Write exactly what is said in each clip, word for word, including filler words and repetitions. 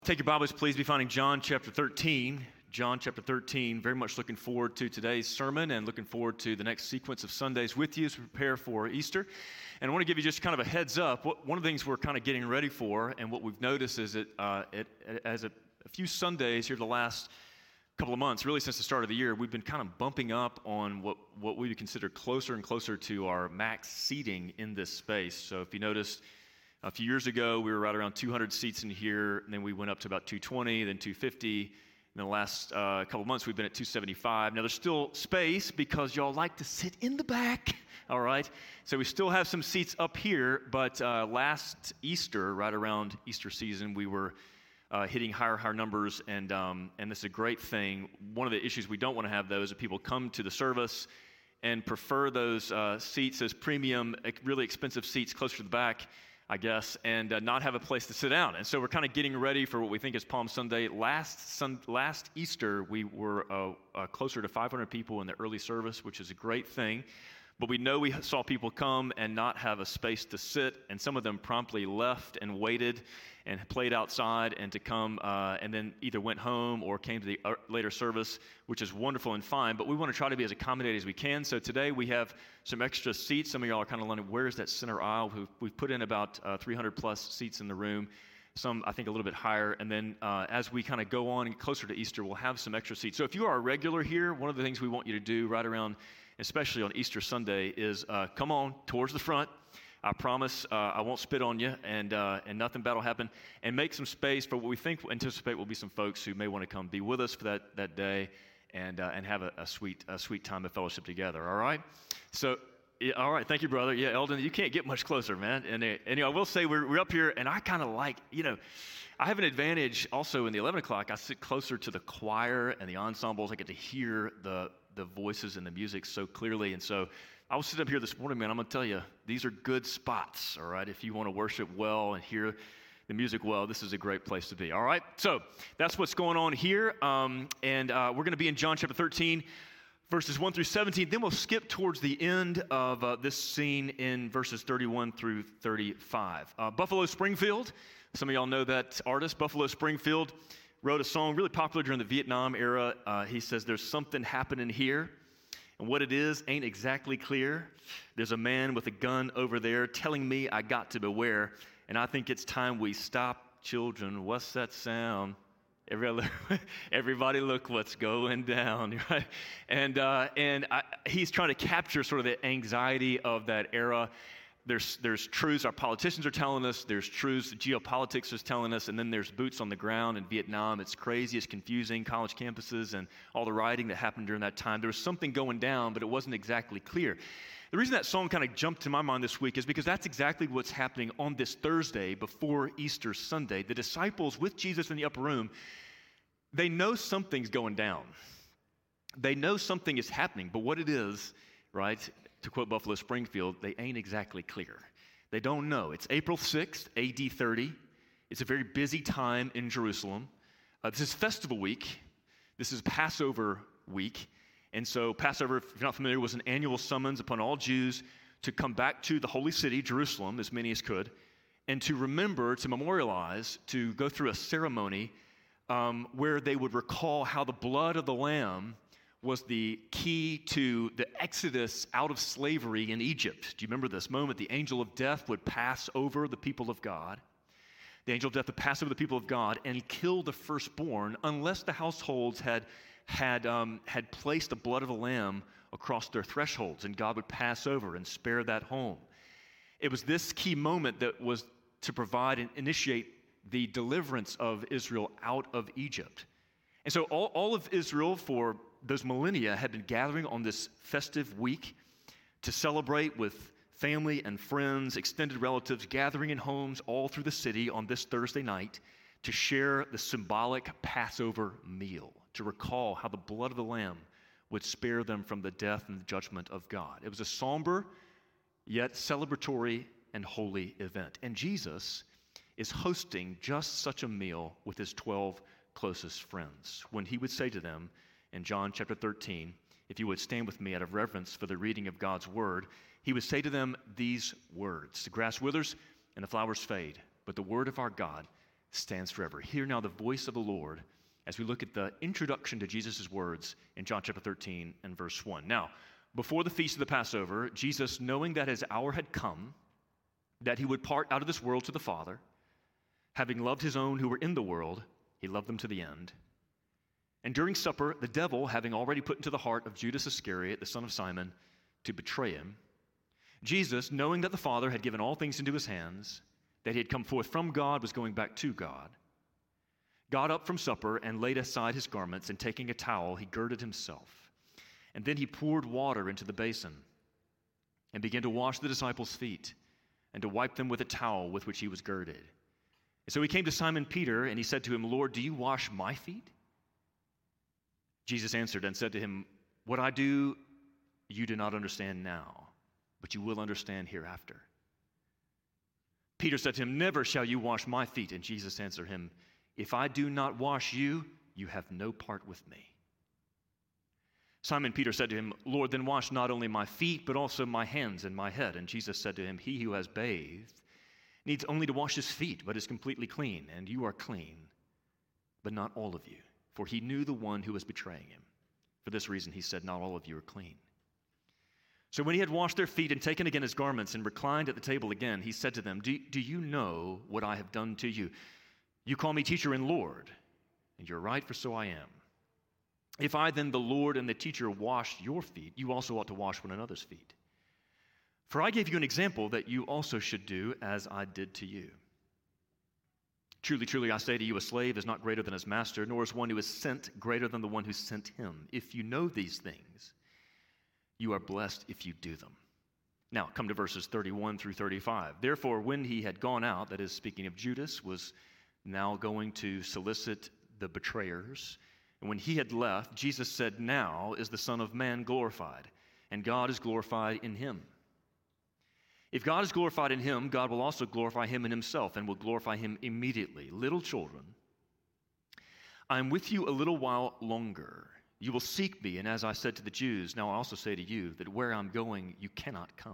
Take your Bibles, please be finding John chapter thirteen. John chapter thirteen. Very much looking forward to today's sermon and looking forward to the next sequence of Sundays with you as we prepare for Easter. And I want to give you just kind of a heads up. What, one of the things we're kind of getting ready for, and what we've noticed is that uh, it, it, as a, a few Sundays here the last couple of months, really since the start of the year, we've been kind of bumping up on what, what we would consider closer and closer to our max seating in this space. So if you noticed, a few years ago, we were right around two hundred seats in here, and then we went up to about two twenty, then two fifty. In the last uh, couple months, we've been at two seventy-five. Now, there's still space because y'all like to sit in the back, all right? So we still have some seats up here, but uh, last Easter, right around Easter season, we were uh, hitting higher, higher numbers, and um, and this is a great thing. One of the issues we don't want to have, though, is that people come to the service and prefer those uh, seats, those premium, really expensive seats closer to the back, I guess, and uh, not have a place to sit down. And so we're kind of getting ready for what we think is Palm Sunday. Last sun, last Easter, we were uh, uh, closer to five hundred people in the early service, which is a great thing. But we know we saw people come and not have a space to sit, and some of them promptly left and waited and played outside and to come uh, and then either went home or came to the later service, which is wonderful and fine. But we want to try to be as accommodating as we can. So today we have some extra seats. Some of y'all are kind of wondering, where's that center aisle? We've, we've put in about uh, three hundred plus seats in the room. Some, I think, a little bit higher. And then uh, as we kind of go on closer to Easter, we'll have some extra seats. So if you are a regular here, one of the things we want you to do right around, especially on Easter Sunday, is uh, come on towards the front. I promise uh, I won't spit on you, and uh, and nothing bad will happen. And make some space for what we think anticipate will be some folks who may want to come be with us for that, that day, and uh, and have a, a sweet a sweet time of fellowship together. All right. So yeah, all right. Thank you, brother. Yeah, Eldon, you can't get much closer, man. And uh, and you know, I will say we're we're up here, and I kind of like you know. I have an advantage also in the eleven o'clock. I sit closer to the choir and the ensembles. I get to hear the the voices and the music so clearly. And so I was sitting up here this morning, man. I'm going to tell you, these are good spots, all right? If you want to worship well and hear the music well, this is a great place to be, all right? So that's what's going on here. Um, and uh, we're going to be in John chapter thirteen, verses one through seventeen. Then we'll skip towards the end of uh, this scene in verses thirty-one through thirty-five. Uh, Buffalo Springfield. Some of y'all know that artist. Buffalo Springfield wrote a song really popular during the Vietnam era. Uh, he says, there's something happening here, and what it is ain't exactly clear. There's a man with a gun over there telling me I got to beware, and I think it's time we stop. Children, what's that sound? Everybody, everybody look what's going down, right? And, uh, and I, he's trying to capture sort of the anxiety of that era. There's there's truths our politicians are telling us, there's truths geopolitics is telling us, and then there's boots on the ground in Vietnam. It's crazy, it's confusing, college campuses and all the rioting that happened during that time. There was something going down, but it wasn't exactly clear. The reason that song kind of jumped to my mind this week is because that's exactly what's happening on this Thursday before Easter Sunday. The disciples with Jesus in the upper room, they know something's going down. They know something is happening, but what it is, right? To quote Buffalo Springfield, they ain't exactly clear. They don't know. It's April sixth, A D thirty. It's a very busy time in Jerusalem. Uh, this is festival week. This is Passover week. And so Passover, if you're not familiar, was an annual summons upon all Jews to come back to the holy city, Jerusalem, as many as could, and to remember, to memorialize, to go through a ceremony um, where they would recall how the blood of the Lamb was the key to the exodus out of slavery in Egypt. Do you remember this moment? The angel of death would pass over the people of God. The angel of death would pass over the people of God and kill the firstborn unless the households had, had, um, had placed the blood of the Lamb across their thresholds, and God would pass over and spare that home. It was this key moment that was to provide and initiate the deliverance of Israel out of Egypt. And so all, all of Israel for those millennia had been gathering on this festive week to celebrate with family and friends, extended relatives, gathering in homes all through the city on this Thursday night to share the symbolic Passover meal, to recall how the blood of the Lamb would spare them from the death and the judgment of God. It was a somber, yet celebratory and holy event. And Jesus is hosting just such a meal with his twelve closest friends when he would say to them, in John chapter thirteen, if you would stand with me out of reverence for the reading of God's word, he would say to them these words, the grass withers and the flowers fade, but the word of our God stands forever. Hear now the voice of the Lord as we look at the introduction to Jesus' words in John chapter thirteen and verse one. Now, before the feast of the Passover, Jesus, knowing that his hour had come, that he would part out of this world to the Father, having loved his own who were in the world, he loved them to the end. And during supper, the devil, having already put into the heart of Judas Iscariot, the son of Simon, to betray him, Jesus, knowing that the Father had given all things into his hands, that he had come forth from God, was going back to God, got up from supper and laid aside his garments, and taking a towel, he girded himself. And then he poured water into the basin and began to wash the disciples' feet and to wipe them with a towel with which he was girded. And so he came to Simon Peter, and he said to him, Lord, do you wash my feet? Jesus answered and said to him, what I do you do not understand now, but you will understand hereafter. Peter said to him, never shall you wash my feet. And Jesus answered him, if I do not wash you, you have no part with me. Simon Peter said to him, Lord, then wash not only my feet, but also my hands and my head. And Jesus said to him, he who has bathed needs only to wash his feet, but is completely clean. And you are clean, but not all of you. For he knew the one who was betraying him. For this reason he said, not all of you are clean. So when he had washed their feet and taken again his garments and reclined at the table again, he said to them, do, do you know what I have done to you? You call me teacher and Lord, and you're right, for so I am. If I then, the Lord and the teacher, washed your feet, you also ought to wash one another's feet. For I gave you an example that you also should do as I did to you. Truly, truly, I say to you, a slave is not greater than his master, nor is one who is sent greater than the one who sent him. If you know these things, you are blessed if you do them. Now, come to verses thirty-one through thirty-five. Therefore, when he had gone out, that is, speaking of Judas, was now going to solicit the betrayers. And when he had left, Jesus said, now is the Son of Man glorified, and God is glorified in him. If God is glorified in him, God will also glorify him in himself, and will glorify him immediately. Little children, I am with you a little while longer. You will seek me, and as I said to the Jews, now I also say to you, that where I'm going, you cannot come.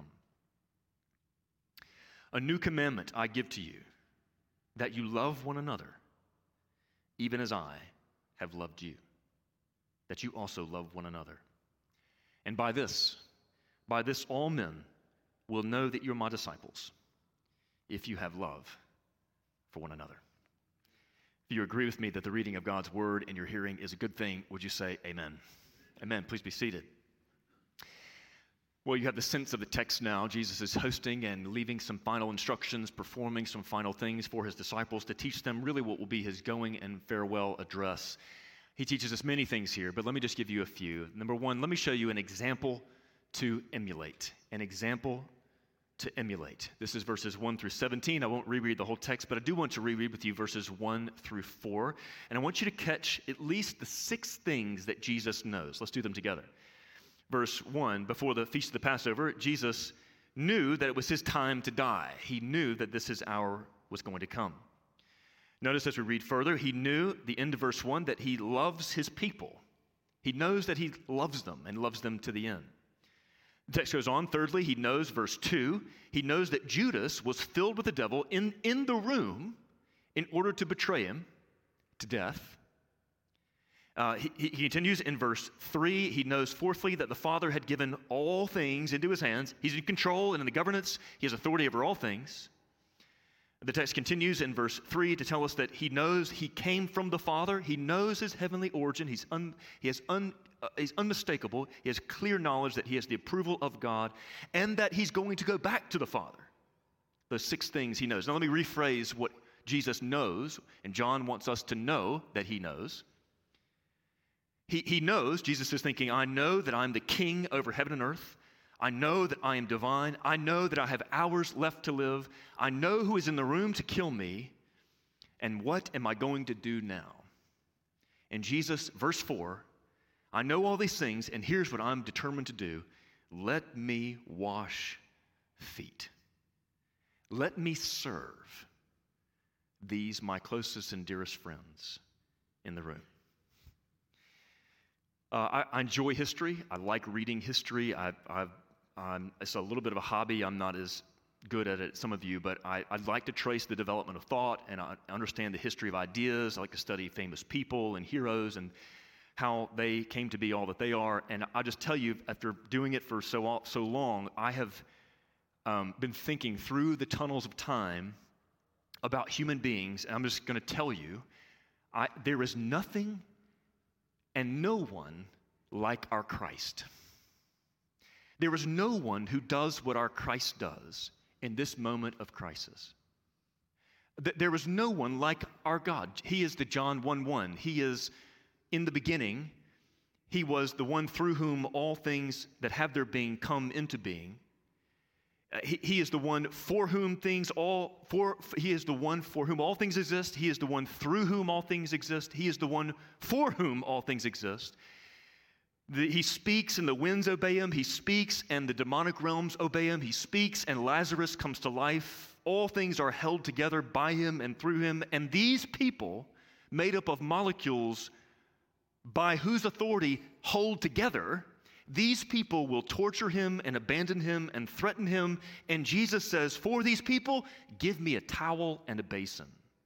A new commandment I give to you, that you love one another, even as I have loved you, that you also love one another. And by this, by this all men will know that you're my disciples, if you have love for one another. If you agree with me that the reading of God's word in your hearing is a good thing, would you say amen? Amen. Please be seated. Well, you have the sense of the text now. Jesus is hosting and leaving some final instructions, performing some final things for his disciples to teach them really what will be his going and farewell address. He teaches us many things here, but let me just give you a few. Number one, let me show you an example to emulate. An example to emulate. This is verses one through seventeen. I won't reread the whole text, but I do want to reread with you verses one through four. And I want you to catch at least the six things that Jesus knows. Let's do them together. Verse one, before the feast of the Passover, Jesus knew that it was his time to die. He knew that this his hour was going to come. Notice as we read further, he knew, the end of verse one, that he loves his people. He knows that he loves them and loves them to the end. The text goes on. Thirdly, he knows, verse two, he knows that Judas was filled with the devil in, in the room in order to betray him to death. Uh, he, he continues in verse three. He knows, fourthly, that the Father had given all things into his hands. He's in control and in the governance. He has authority over all things. The text continues in verse three to tell us that he knows he came from the Father. He knows his heavenly origin. He's, un, he has un, uh, he's unmistakable. He has clear knowledge that he has the approval of God and that he's going to go back to the Father. Those six things he knows. Now let me rephrase what Jesus knows, and John wants us to know that he knows. He, he knows, Jesus is thinking, I know that I'm the king over heaven and earth. I know that I am divine. I know that I have hours left to live. I know who is in the room to kill me. And what am I going to do now? And Jesus, verse four, I know all these things, and here's what I'm determined to do. Let me wash feet. Let me serve these, my closest and dearest friends in the room. Uh, I, I enjoy history. I like reading history. I, I've, I'm, it's a little bit of a hobby I'm not as good at it, some of you, but I, I'd like to trace the development of thought, and I understand the history of ideas. I like to study famous people and heroes and how they came to be all that they are. And I'll just tell you, after doing it for so so long, I have um, been thinking through the tunnels of time about human beings, and I'm just going to tell you, I, there is nothing and no one like our Christ. There is no one who does what our Christ does in this moment of crisis. There is no one like our God. He is the John one one. He is in the beginning. He was the one through whom all things that have their being come into being. Uh, he, he is the one for whom things all for he is the one for whom all things exist. He is the one through whom all things exist. He is the one for whom all things exist. The, he speaks and the winds obey him. He speaks and the demonic realms obey him. He speaks and Lazarus comes to life. All things are held together by him and through him. And these people, made up of molecules by whose authority hold together, these people will torture him and abandon him and threaten him. And Jesus says, for these people, give me a towel and a basin.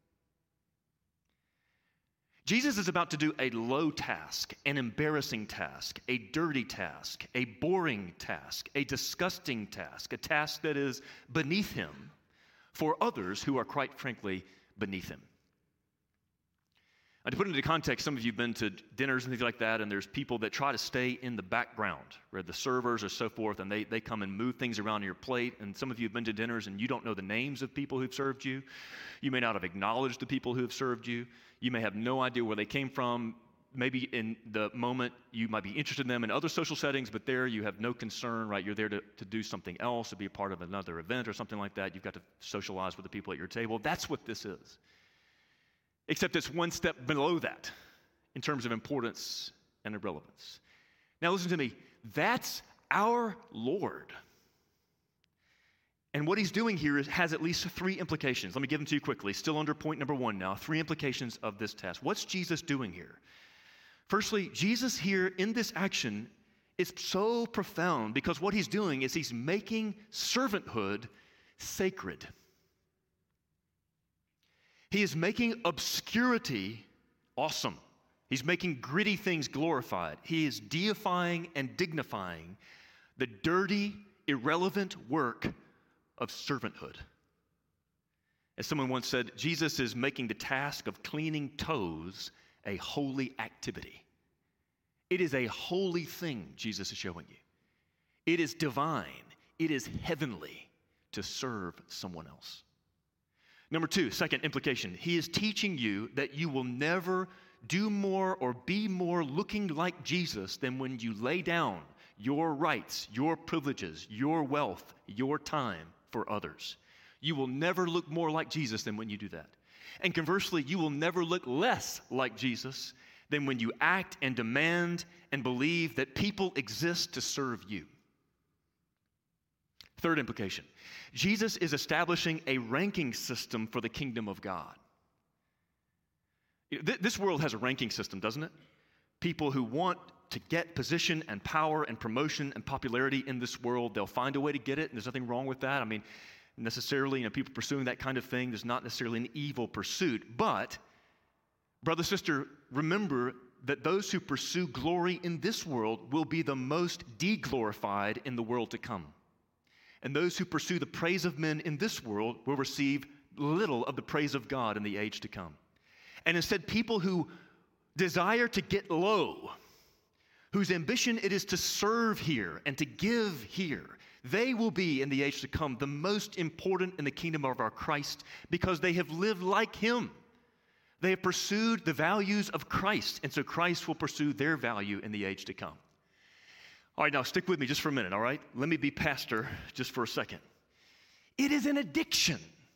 Jesus is about to do a low task, an embarrassing task, a dirty task, a boring task, a disgusting task, a task that is beneath him for others who are quite frankly beneath him. Now, to put it into context, some of you have been to dinners and things like that, and there's people that try to stay in the background, where the servers or so forth, and they, they come and move things around on your plate. And some of you have been to dinners and you don't know the names of people who've served you. You may not have acknowledged the people who have served you. You may have no idea where they came from. Maybe in the moment you might be interested in them in other social settings, but there you have no concern, right? You're there to, to do something else, to be a part of another event or something like that. You've got to socialize with the people at your table. That's what this is. Except it's one step below that in terms of importance and irrelevance. Now listen to me. That's our Lord. And what he's doing here is, has at least three implications. Let me give them to you quickly. Still under point number one now. Three implications of this task. What's Jesus doing here? Firstly, Jesus here in this action is so profound because what he's doing is he's making servanthood sacred. He is making obscurity awesome. He's making gritty things glorified. He is deifying and dignifying the dirty, irrelevant work of servanthood. As someone once said, Jesus is making the task of cleaning toes a holy activity. It is a holy thing Jesus is showing you. It is divine. It is heavenly to serve someone else. Number two, second implication, he is teaching you that you will never do more or be more looking like Jesus than when you lay down your rights, your privileges, your wealth, your time for others. You will never look more like Jesus than when you do that. And conversely, you will never look less like Jesus than when you act and demand and believe that people exist to serve you. Third implication, Jesus is establishing a ranking system for the kingdom of God. This world has a ranking system, doesn't it? People who want to get position and power and promotion and popularity in this world, they'll find a way to get it, and there's nothing wrong with that. I mean, necessarily, you know, people pursuing that kind of thing, there's not necessarily an evil pursuit. But, brother, sister, remember that those who pursue glory in this world will be the most de-glorified in the world to come. And those who pursue the praise of men in this world will receive little of the praise of God in the age to come. And instead, people who desire to get low, whose ambition it is to serve here and to give here, they will be in the age to come the most important in the kingdom of our Christ because they have lived like him. They have pursued the values of Christ, and so Christ will pursue their value in the age to come. All right, now stick with me just for a minute, all right? Let me be pastor just for a second. It is an addiction.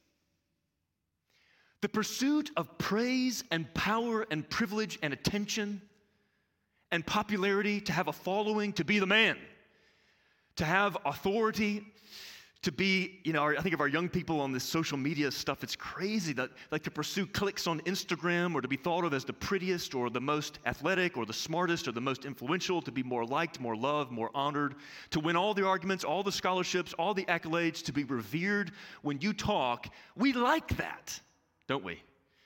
The pursuit of praise and power and privilege and attention and popularity, to have a following, to be the man, to have authority, To be, you know, our, I think of our young people on this social media stuff, it's crazy that like to pursue clicks on Instagram or to be thought of as the prettiest or the most athletic or the smartest or the most influential, to be more liked, more loved, more honored, to win all the arguments, all the scholarships, all the accolades, to be revered when you talk. We like that, don't we?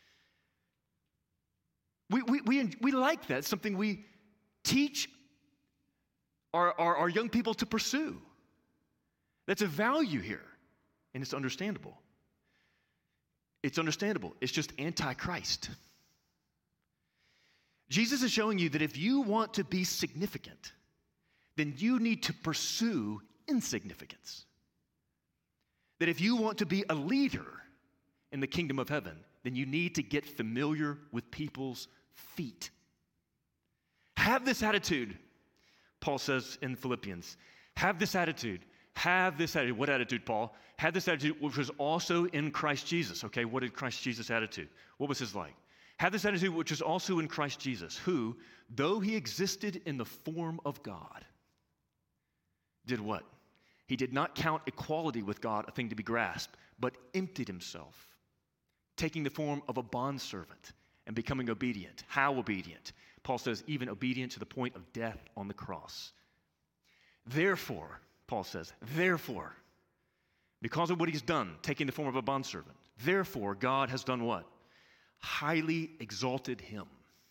We, we, we, we like that. It's something we teach our, our, our young people to pursue. That's a value here, and it's understandable. It's understandable. It's just anti-Christ. Jesus is showing you that if you want to be significant, then you need to pursue insignificance. That if you want to be a leader in the kingdom of heaven, then you need to get familiar with people's feet. Have this attitude, Paul says in Philippians. Have this attitude. Have this attitude. What attitude, Paul? Have this attitude which was also in Christ Jesus. Okay, what did Christ Jesus' attitude? What was his like? Have this attitude which is also in Christ Jesus, who, though he existed in the form of God, did what? He did not count equality with God a thing to be grasped, but emptied himself, taking the form of a bondservant and becoming obedient. How obedient? Paul says, even obedient to the point of death on the cross. Therefore, Paul says, therefore, because of what he's done, taking the form of a bondservant, therefore God has done what? Highly exalted him,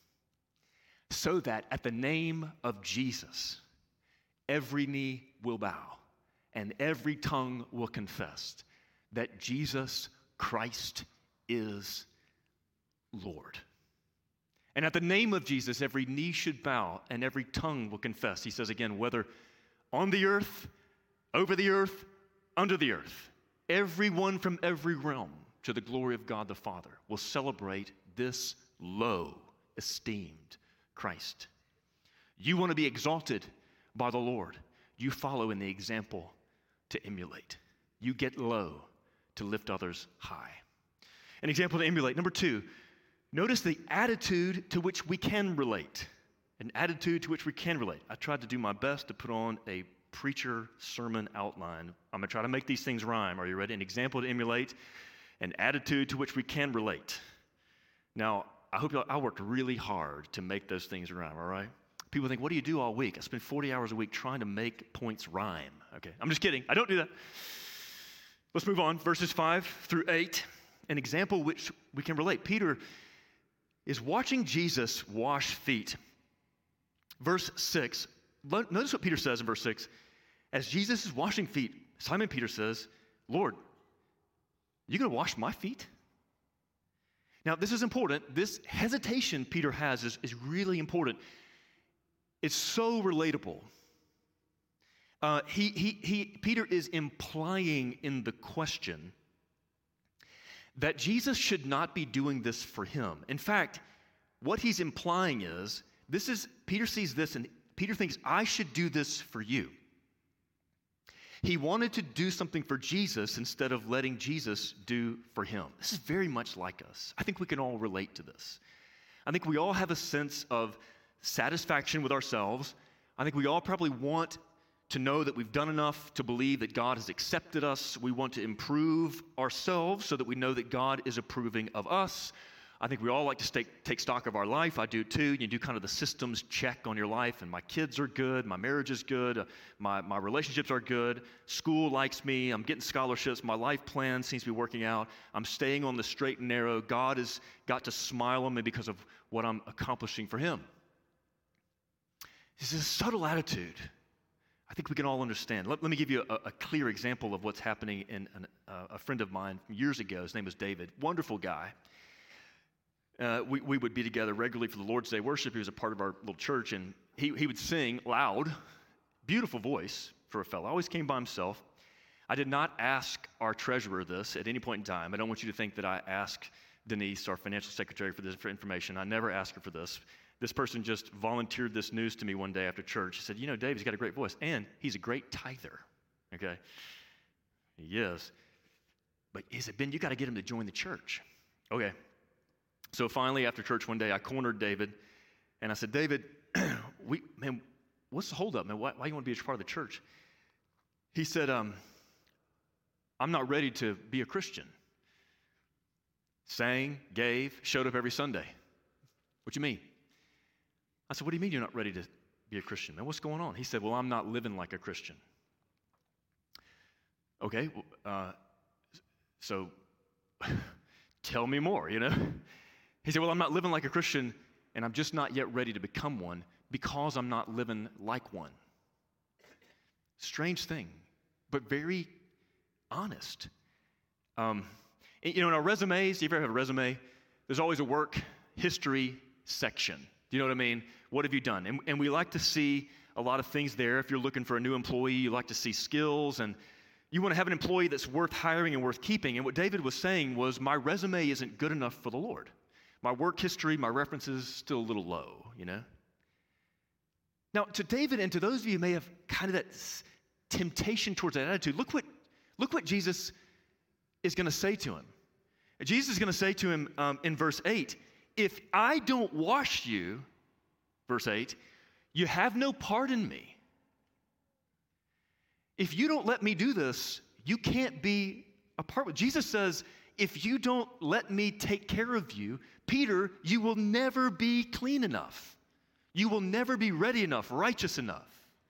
so that at the name of Jesus, every knee will bow and every tongue will confess that Jesus Christ is Lord. And at the name of Jesus, every knee should bow and every tongue will confess. He says again, whether on the earth, over the earth, under the earth, everyone from every realm to the glory of God the Father will celebrate this low esteemed Christ. You want to be exalted by the Lord. You follow in the example to emulate. You get low to lift others high. An example to emulate. Number two, notice the attitude to which we can relate. An attitude to which we can relate. I tried to do my best to put on a preacher sermon outline. I'm going to try to make these things rhyme. Are you ready? An example to emulate, an attitude to which we can relate. Now, I hope y'all, I worked really hard to make those things rhyme, all right? People think, what do you do all week? I spend forty hours a week trying to make points rhyme. Okay, I'm just kidding. I don't do that. Let's move on. Verses five through eight, an example which we can relate. Peter is watching Jesus wash feet. Verse six, notice what Peter says in verse six. As Jesus is washing feet, Simon Peter says, Lord, you going to wash my feet? Now, this is important. This hesitation Peter has is, is really important. It's so relatable. Uh, he, he, he, Peter is implying in the question that Jesus should not be doing this for him. In fact, what he's implying is, this is, Peter sees this and Peter thinks, I should do this for you. He wanted to do something for Jesus instead of letting Jesus do for him. This is very much like us. I think we can all relate to this. I think we all have a sense of satisfaction with ourselves. I think we all probably want to know that we've done enough to believe that God has accepted us. We want to improve ourselves so that we know that God is approving of us. I think we all like to take, take stock of our life. I do too. You do kind of the systems check on your life, and my kids are good, my marriage is good, uh, my, my relationships are good, school likes me, I'm getting scholarships, my life plan seems to be working out, I'm staying on the straight and narrow. God has got to smile on me because of what I'm accomplishing for him. This is a subtle attitude I think we can all understand. Let, let me give you a, a clear example of what's happening in an, uh, a friend of mine from years ago. His name was David. Wonderful guy. Uh, we, we would be together regularly for the Lord's Day worship. He was a part of our little church, and he, he would sing loud, beautiful voice for a fellow. Always came by himself. I did not ask our treasurer this at any point in time. I don't want you to think that I asked Denise, our financial secretary, for this for information. I never asked her for this. This person just volunteered this news to me one day after church. He said, you know, Dave, he's got a great voice, and he's a great tither, okay? He is. But he said, Ben, you got to get him to join the church. Okay. So finally, after church one day, I cornered David, and I said, David, we, man, what's the holdup, man? Why, why do you want to be a part of the church? He said, um, I'm not ready to be a Christian. Sang, gave, showed up every Sunday. What you mean? I said, what do you mean you're not ready to be a Christian? Man, what's going on? He said, well, I'm not living like a Christian. Okay, uh, so tell me more, you know? He said, well, I'm not living like a Christian, and I'm just not yet ready to become one because I'm not living like one. Strange thing, but very honest. Um, you know, in our resumes, you ever have a resume? There's always a work history section. Do you know what I mean? What have you done? And, and we like to see a lot of things there. If you're looking for a new employee, you like to see skills, and you want to have an employee that's worth hiring and worth keeping. And what David was saying was, my resume isn't good enough for the Lord. My work history, my references, still a little low, you know? Now, to David and to those of you who may have kind of that temptation towards that attitude, look what, look what Jesus is going to say to him. Jesus is going to say to him um, in verse eight, if I don't wash you, verse eight, you have no part in me. If you don't let me do this, you can't be a part with. Jesus says, if you don't let me take care of you, Peter, you will never be clean enough. You will never be ready enough, righteous enough.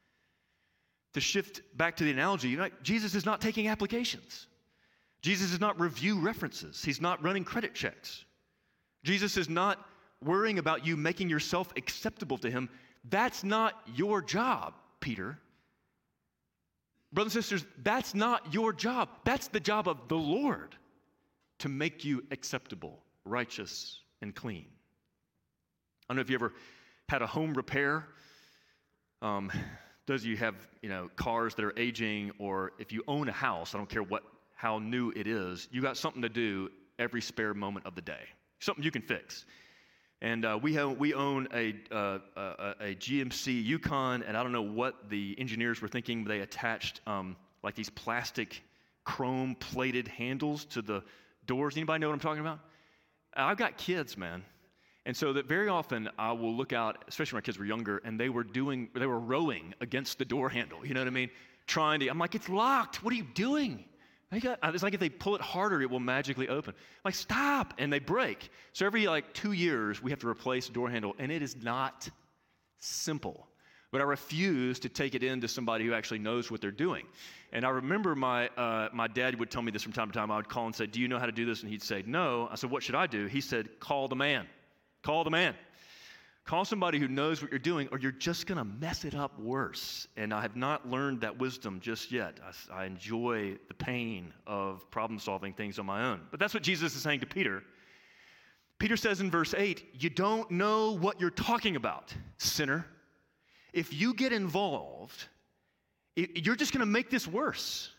To shift back to the analogy, you know, Jesus is not taking applications. Jesus is not review references. He's not running credit checks. Jesus is not worrying about you making yourself acceptable to him. That's not your job, Peter. Brothers and sisters, that's not your job. That's the job of the Lord to make you acceptable, righteous, and clean. I don't know if you ever had a home repair. Um, those of you who have, you know, cars that are aging, or if you own a house, I don't care what how new it is, you got something to do every spare moment of the day. Something you can fix. And uh, we have we own a, uh, a a G M C Yukon, and I don't know what the engineers were thinking. They attached um, like these plastic chrome-plated handles to the doors. Anybody know what I'm talking about? I've got kids, man, and so that very often I will look out, especially when my kids were younger, and they were doing they were rowing against the door handle. You know what I mean? Trying to. I'm like, it's locked. What are you doing? Got, it's like if they pull it harder, it will magically open. I'm like, stop, and they break. So every like two years, we have to replace a door handle, and it is not simple. But I refuse to take it into somebody who actually knows what they're doing. And I remember my uh, my dad would tell me this from time to time. I would call and say, do you know how to do this? And he'd say, no. I said, what should I do? He said, call the man. Call the man. Call somebody who knows what you're doing, or you're just going to mess it up worse. And I have not learned that wisdom just yet. I, I enjoy the pain of problem-solving things on my own. But that's what Jesus is saying to Peter. Peter says in verse eight, you don't know what you're talking about, sinner. If you get involved, it, you're just going to make this worse.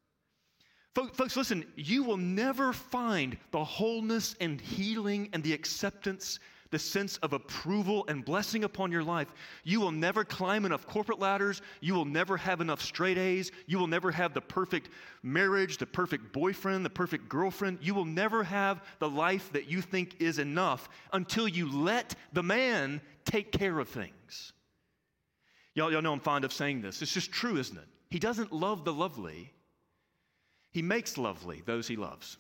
Folks, listen, you will never find the wholeness and healing and the acceptance, the sense of approval and blessing upon your life. You will never climb enough corporate ladders. You will never have enough straight A's. You will never have the perfect marriage, the perfect boyfriend, the perfect girlfriend. You will never have the life that you think is enough until you let the man take care of things. Y'all, y'all know I'm fond of saying this. It's just true, isn't it? He doesn't love the lovely. He makes lovely those he loves.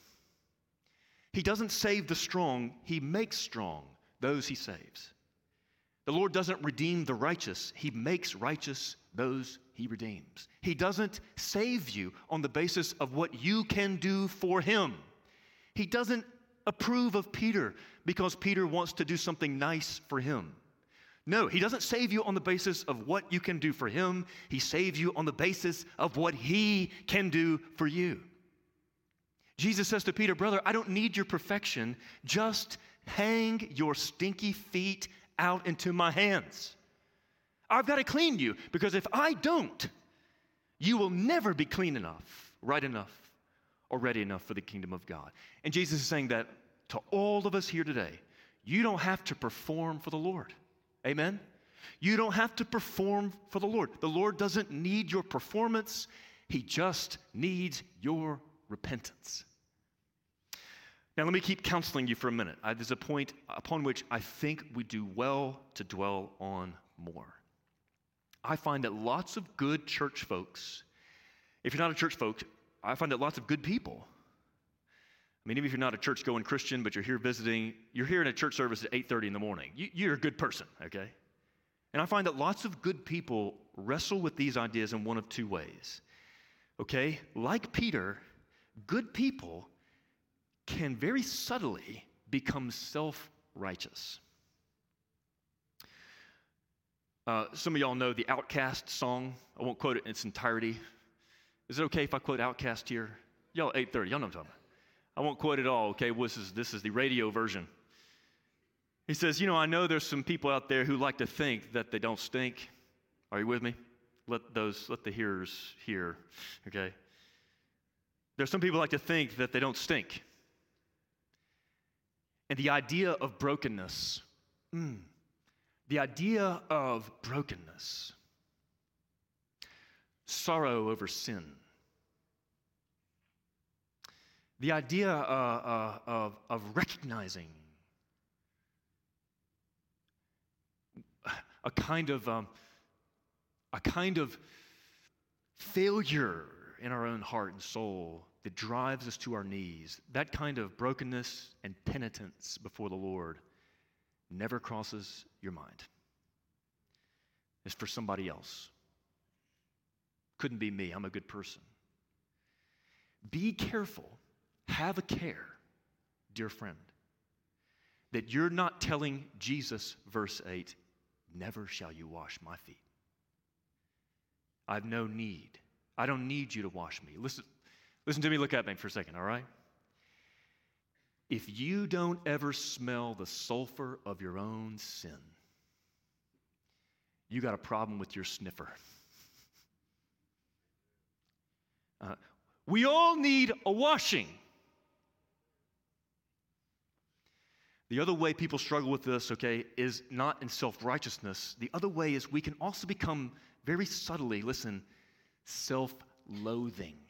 He doesn't save the strong. He makes strong those he saves. The Lord doesn't redeem the righteous. He makes righteous those he redeems. He doesn't save you on the basis of what you can do for him. He doesn't approve of Peter because Peter wants to do something nice for him. No, he doesn't save you on the basis of what you can do for him. He saves you on the basis of what he can do for you. Jesus says to Peter, brother, I don't need your perfection. Just hang your stinky feet out into my hands. I've got to clean you, because if I don't, you will never be clean enough, right enough, or ready enough for the kingdom of God. And Jesus is saying that to all of us here today. You don't have to perform for the Lord. Amen? You don't have to perform for the Lord. The Lord doesn't need your performance. He just needs your repentance. Now, let me keep counseling you for a minute. I, there's a point upon which I think we do well to dwell on more. I find that lots of good church folks, if you're not a church folk, I find that lots of good people, I mean, even if you're not a church-going Christian, but you're here visiting, you're here in a church service at eight thirty in the morning. You, you're a good person, okay? And I find that lots of good people wrestle with these ideas in one of two ways, okay? Like Peter, good people can very subtly become self-righteous. Uh, some of y'all know the Outkast song. I won't quote it in its entirety. Is it okay if I quote Outkast here? Y'all, eight thirty, y'all know what I'm talking about. I won't quote it all, okay? Well, this is, this is the radio version. He says, you know, I know there's some people out there who like to think that they don't stink. Are you with me? Let those, let the hearers hear, okay? There's some people who like to think that they don't stink. And the idea of brokenness, mm, the idea of brokenness, sorrow over sin, the idea uh, uh, of, of recognizing a kind of um, a kind of failure in our own heart and soul that drives us to our knees, that kind of brokenness and penitence before the Lord never crosses your mind. It's for somebody else. Couldn't be me. I'm a good person. Be careful. Have a care, dear friend, that you're not telling Jesus, verse eight, never shall you wash my feet. I've no need. I don't need you to wash me. Listen, listen to me, look at me for a second, all right? If you don't ever smell the sulfur of your own sin, you got a problem with your sniffer. Uh, we all need a washing. The other way people struggle with this, okay, is not in self-righteousness. The other way is we can also become very subtly, listen, self-loathing.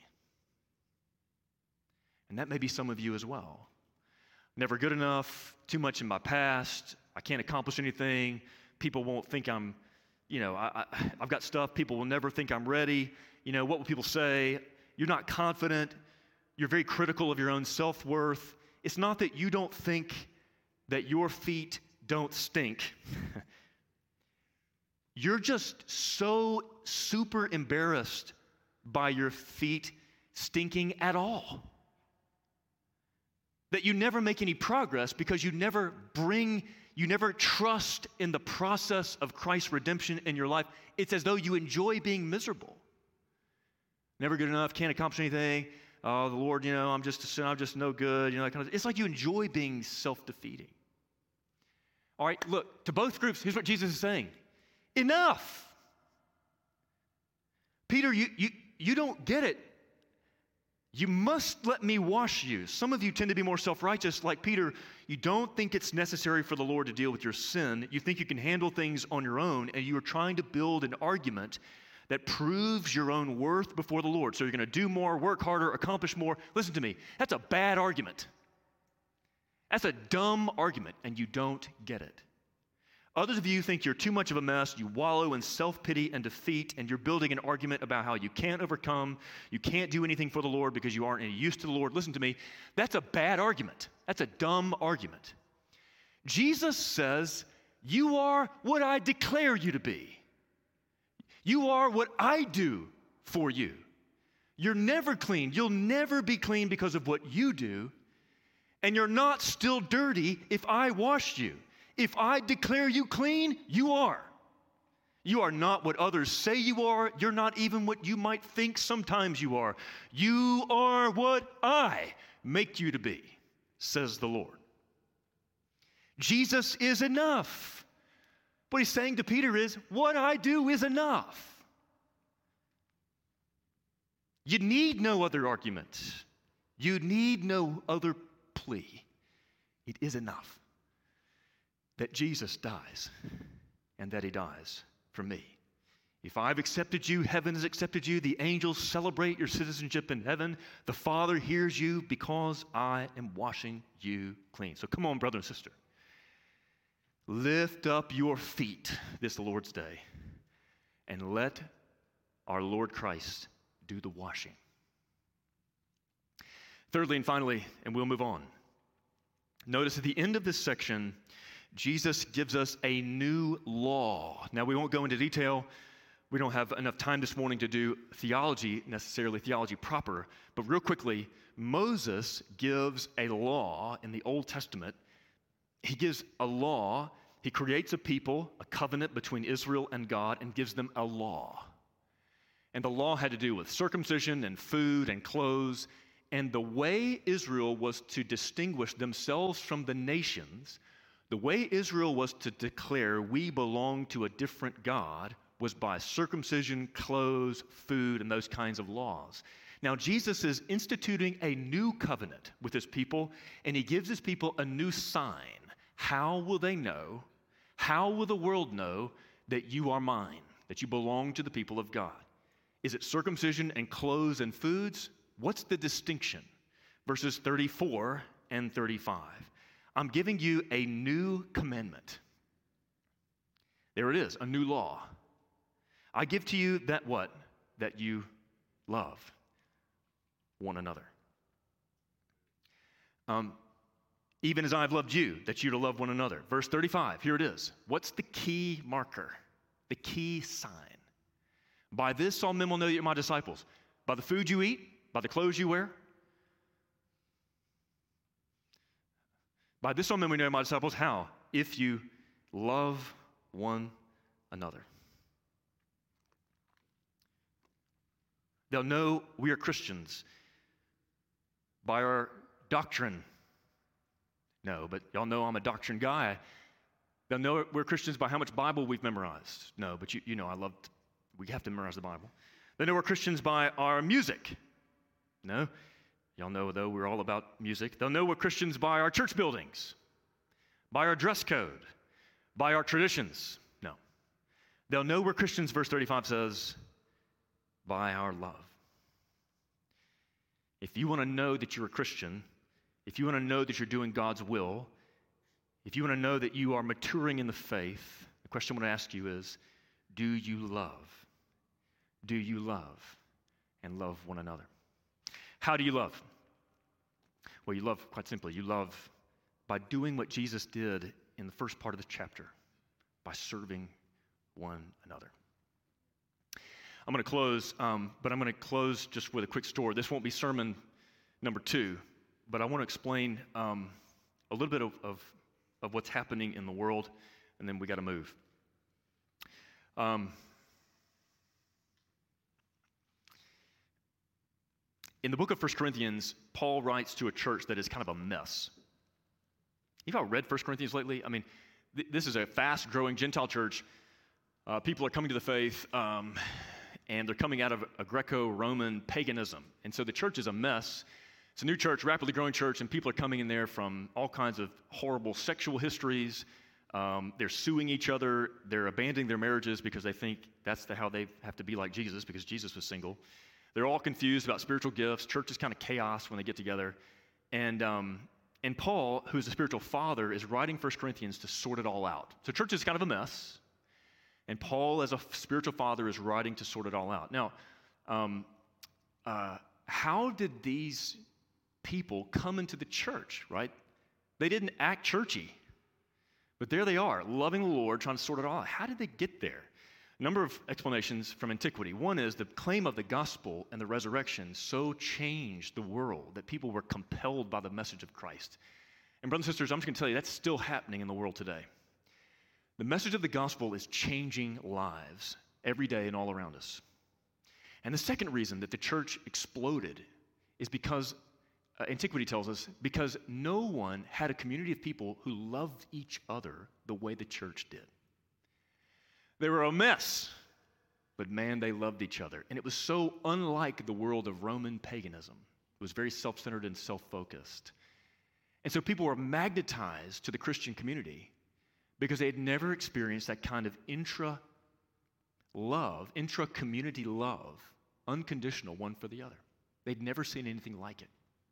And that may be some of you as well. Never good enough, too much in my past, I can't accomplish anything, people won't think I'm, you know, I, I, I've got stuff, people will never think I'm ready, you know, what will people say? You're not confident, you're very critical of your own self-worth. It's not that you don't think that your feet don't stink. You're just so super embarrassed by your feet stinking at all that you never make any progress because you never bring, you never trust in the process of Christ's redemption in your life. It's as though you enjoy being miserable. Never good enough, can't accomplish anything. Oh, the Lord, you know, I'm just a sinner, I'm just no good. You know, that kind of, it's like you enjoy being self-defeating. All right, look, to both groups, here's what Jesus is saying. Enough. Peter, you, you, you don't get it. You must let me wash you. Some of you tend to be more self-righteous. Like Peter, you don't think it's necessary for the Lord to deal with your sin. You think you can handle things on your own, and you are trying to build an argument that proves your own worth before the Lord. So you're going to do more, work harder, accomplish more. Listen to me. That's a bad argument. That's a dumb argument, and you don't get it. Others of you think you're too much of a mess. You wallow in self-pity and defeat, and you're building an argument about how you can't overcome, you can't do anything for the Lord because you aren't any use to the Lord. Listen to me. That's a bad argument. That's a dumb argument. Jesus says, you are what I declare you to be. You are what I do for you. You're never clean. You'll never be clean because of what you do. And you're not still dirty if I wash you. If I declare you clean, you are. You are not what others say you are. You're not even what you might think sometimes you are. You are what I make you to be, says the Lord. Jesus is enough. What he's saying to Peter is, what I do is enough. You need no other argument. You need no other plea. It is enough that Jesus dies and that he dies for me. If I've accepted you, heaven has accepted you. The angels celebrate your citizenship in heaven. The Father hears you because I am washing you clean. So come on, brother and sister. Lift up your feet this Lord's Day and let our Lord Christ do the washing. Thirdly and finally, and we'll move on. Notice at the end of this section, Jesus gives us a new law. Now, we won't go into detail. We don't have enough time this morning to do theology, necessarily theology proper. But real quickly, Moses gives a law in the Old Testament. He gives a law. He creates a people, a covenant between Israel and God, and gives them a law. And the law had to do with circumcision and food and clothes. And the way Israel was to distinguish themselves from the nations, the way Israel was to declare we belong to a different God, was by circumcision, clothes, food, and those kinds of laws. Now, Jesus is instituting a new covenant with his people, and he gives his people a new sign. How will they know? How will the world know that you are mine, that you belong to the people of God? Is it circumcision and clothes and foods? What's the distinction? Verses thirty-four and thirty-five. I'm giving you a new commandment. There it is, a new law. I give to you that what? That you love one another. Um, even as I've loved you, that you to love one another. Verse thirty-five, here it is. What's the key marker? The key sign. By this all men will know that you're my disciples. By the food you eat, by the clothes you wear. By this all men we know my disciples. How? If you love one another. They'll know we are Christians by our doctrine. No, but y'all know I'm a doctrine guy. They'll know we're Christians by how much Bible we've memorized. No, but you, you know I love, we have to memorize the Bible. They know we're Christians by our music. No, y'all know, though, we're all about music. They'll know we're Christians by our church buildings, by our dress code, by our traditions. No. They'll know we're Christians, verse thirty-five says, by our love. If you want to know that you're a Christian, if you want to know that you're doing God's will, if you want to know that you are maturing in the faith, the question I want to ask you is, do you love? Do you love and love one another? How do you love? Well, you love, quite simply, you love by doing what Jesus did in the first part of the chapter, by serving one another. I'm going to close, um, but I'm going to close just with a quick story. This won't be sermon number two, but I want to explain um, a little bit of, of, of what's happening in the world, and then we got to move. Um, In the book of First Corinthians, Paul writes to a church that is kind of a mess. You've all read First Corinthians lately? I mean, th- this is a fast-growing Gentile church. Uh, people are coming to the faith, um, and they're coming out of a Greco-Roman paganism. And so the church is a mess. It's a new church, rapidly growing church, and people are coming in there from all kinds of horrible sexual histories. Um, they're suing each other. They're abandoning their marriages because they think that's the, how they have to be like Jesus, because Jesus was single. They're all confused about spiritual gifts. Church is kind of chaos when they get together. And um, and Paul, who's a spiritual father, is writing First Corinthians to sort it all out. So church is kind of a mess. And Paul, as a spiritual father, is writing to sort it all out. Now, um, uh, how did these people come into the church, right? They didn't act churchy. But there they are, loving the Lord, trying to sort it all out. How did they get there? A number of explanations from antiquity. One is the claim of the gospel and the resurrection so changed the world that people were compelled by the message of Christ. And brothers and sisters, I'm just going to tell you, that's still happening in the world today. The message of the gospel is changing lives every day and all around us. And the second reason that the church exploded is because, uh, antiquity tells us, because no one had a community of people who loved each other the way the church did. They were a mess, but man, they loved each other. And it was so unlike the world of Roman paganism. It was very self-centered and self-focused. And so people were magnetized to the Christian community because they had never experienced that kind of intra-love, intra-community love, unconditional one for the other. They'd never seen anything like it.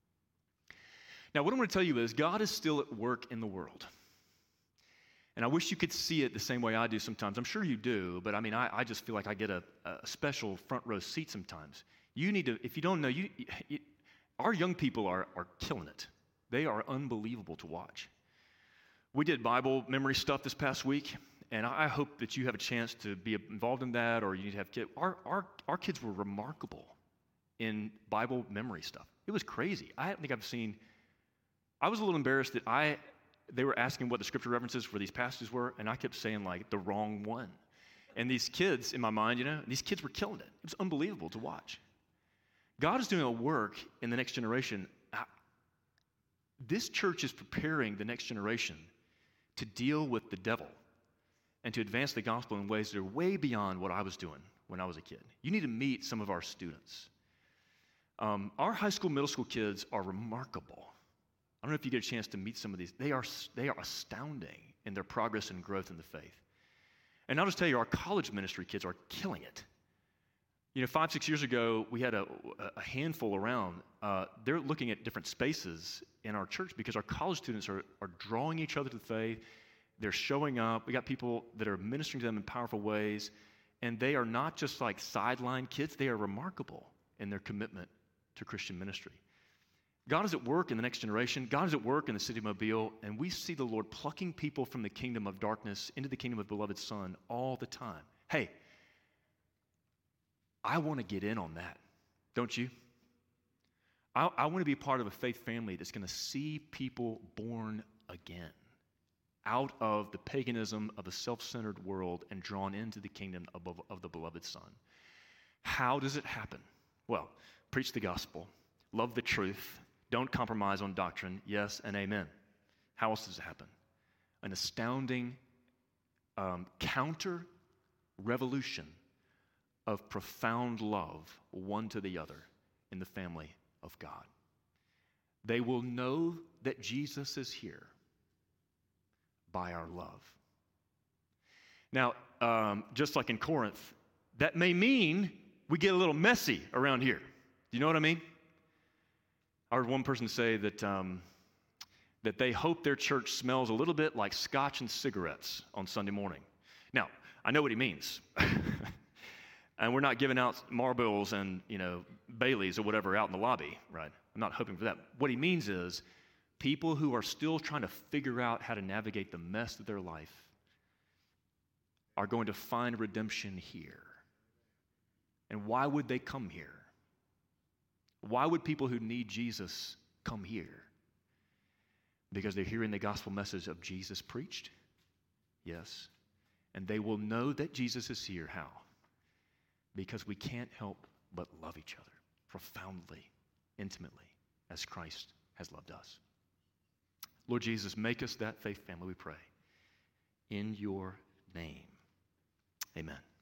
Now, what I'm going to tell you is God is still at work in the world. And I wish you could see it the same way I do sometimes. I'm sure you do, but I mean, I, I just feel like I get a, a special front row seat sometimes. You need to, if you don't know, you, you our young people are, are killing it. They are unbelievable to watch. We did Bible memory stuff this past week, and I hope that you have a chance to be involved in that, or you need to have kids. Our, our, our kids were remarkable in Bible memory stuff. It was crazy. I don't think I've seen, I was a little embarrassed that I, they were asking what the scripture references for these passages were, and I kept saying like the wrong one. And these kids, in my mind, you know, these kids were killing it. It was unbelievable to watch. God is doing a work in the next generation. This church is preparing the next generation to deal with the devil and to advance the gospel in ways that are way beyond what I was doing when I was a kid. You need to meet some of our students. Um, our high school, middle school kids are remarkable. I don't know if you get a chance to meet some of these. They are, they are astounding in their progress and growth in the faith. And I'll just tell you, our college ministry kids are killing it. You know, five, six years ago, we had a, a handful around. Uh, they're looking at different spaces in our church because our college students are, are drawing each other to the faith. They're showing up. We got people that are ministering to them in powerful ways. And they are not just like sideline kids. They are remarkable in their commitment to Christian ministry. God is at work in the next generation. God is at work in the city of Mobile. And we see the Lord plucking people from the kingdom of darkness into the kingdom of beloved Son all the time. Hey, I want to get in on that, don't you? I, I want to be part of a faith family that's going to see people born again out of the paganism of a self-centered world and drawn into the kingdom of, of the beloved Son. How does it happen? Well, preach the gospel, love the truth, don't compromise on doctrine, yes and amen. How else does it happen? An astounding um, counter-revolution of profound love one to the other in the family of God. They will know that Jesus is here by our love. Now, um, just like in Corinth, that may mean we get a little messy around here. Do you know what I mean? I heard one person say that um, that they hope their church smells a little bit like scotch and cigarettes on Sunday morning. Now, I know what he means. And we're not giving out Marlboros and, you know, Baileys or whatever out in the lobby, right? I'm not hoping for that. What he means is people who are still trying to figure out how to navigate the mess of their life are going to find redemption here. And why would they come here? Why would people who need Jesus come here? Because they're hearing the gospel message of Jesus preached? Yes. And they will know that Jesus is here. How? Because we can't help but love each other profoundly, intimately, as Christ has loved us. Lord Jesus, make us that faith family, we pray. In your name, amen.